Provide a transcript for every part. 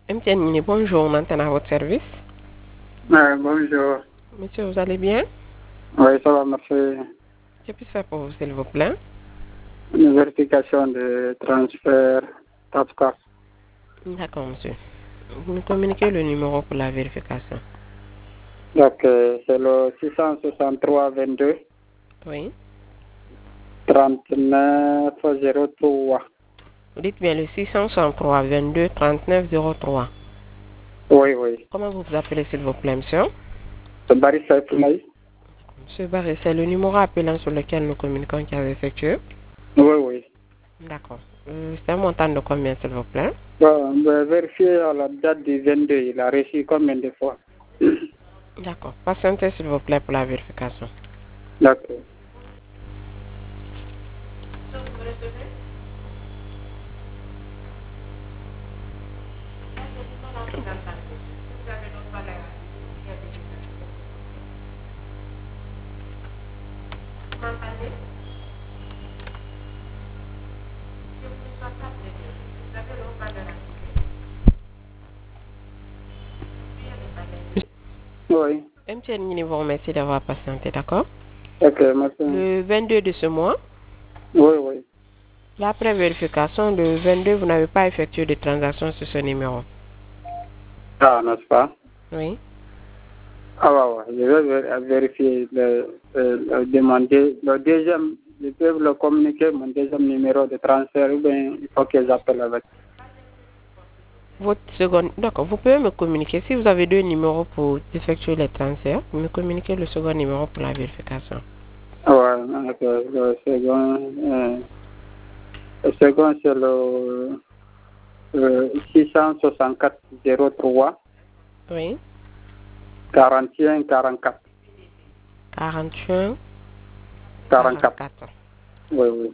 MTN Mini, bonjour, on antenne à votre service. Bonjour. Monsieur, vous allez bien? Oui, ça va, merci. Que puis-je faire pour vous, s'il vous plaît? Une vérification de transfert TAPCA. D'accord, monsieur. Vous nous communiquez le numéro pour la vérification. Donc, c'est le 663 22 Oui. 39 03. Vous dites bien le 663 22 39 03. Oui, oui. Comment vous vous appelez, s'il vous plaît, monsieur? C'est Barry Saïfounaï. Monsieur Barré, c'est le numéro appelant sur lequel nous communiquons qui avait effectué? Oui, oui. D'accord. C'est un montant de combien, s'il vous plaît? Bon, on va vérifier à la date du 22. Il a reçu combien de fois? D'accord. Patientez, s'il vous plaît, pour la vérification. D'accord. Oui. MTN Mini vous remercie d'avoir patienté, d'accord? Ok, merci. Le 22 de ce mois, Oui, oui. l'après vérification, le 22, vous n'avez pas effectué de transaction sur ce numéro. Ah, n'est-ce pas? Oui. Ah, ouais, ouais. Je vais vérifier demander le deuxième. Je peux le communiquer, mon deuxième numéro de transfert, ou bien il faut que j'appelle avec. Votre second, d'accord, vous pouvez me communiquer. Si vous avez deux numéros pour effectuer les transferts, vous me communiquez le second numéro pour la vérification. Ouais, ok. Le second c'est le 664 03 Oui. 41 44. 41 44. 44. Oui, oui.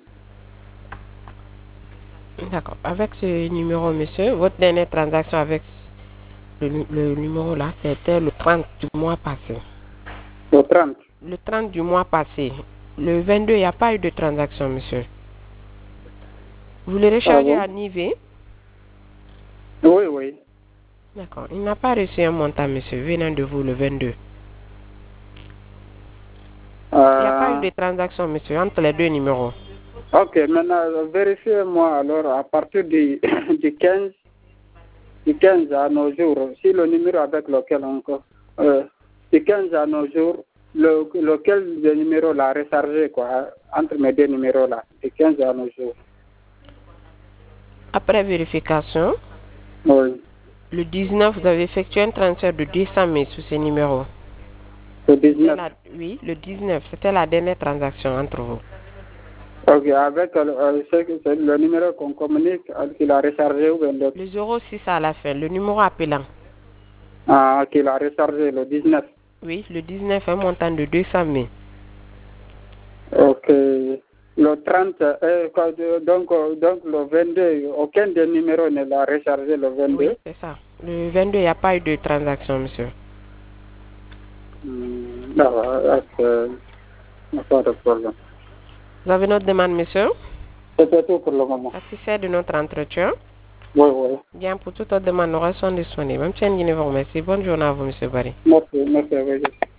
D'accord. Avec ce numéro, monsieur, votre dernière transaction avec le numéro là, c'était le 30 du mois passé. Le 30. Le 30 du mois passé. Le 22, il n'y a pas eu de transaction, monsieur. Vous le Ah rechargez bon? à Nivé? Oui, oui. D'accord. Il n'a pas reçu un montant, monsieur, venant de vous le 22. Il n'y a pas eu de transaction, monsieur, entre les deux numéros. Ok, maintenant, vérifiez-moi alors à partir du, du 15 à nos jours, si le numéro avec lequel encore, du 15 à nos jours, lequel des numéros l'a rechargé, quoi, entre mes deux numéros là, du 15 à nos jours. Après vérification, Oui. le 19, vous avez effectué un transfert de 200 000 sur ce numéro. Le 19. Oui, le 19, c'était la dernière transaction entre vous. Ok, avec c'est le numéro qu'on communique, qu'il a rechargé ou bien l'autre. Le 06 à la fin, le numéro appelant. Ah, qu'il a rechargé le 19. Oui, le 19, un montant de 200 000. Ok. Le 30, donc le 22, aucun des numéros ne l'a rechargé le 22. Oui, c'est ça. Le 22, il n'y a pas eu de transaction, monsieur. Pas de problème. Vous avez notre demande, monsieur? C'était tout pour le moment. Satisfait de notre entretien? Oui, oui. Bien, pour toute autre demande, nous restons disponibles. Même si vous remercie. Bonne journée à vous, monsieur Barry. Merci, merci.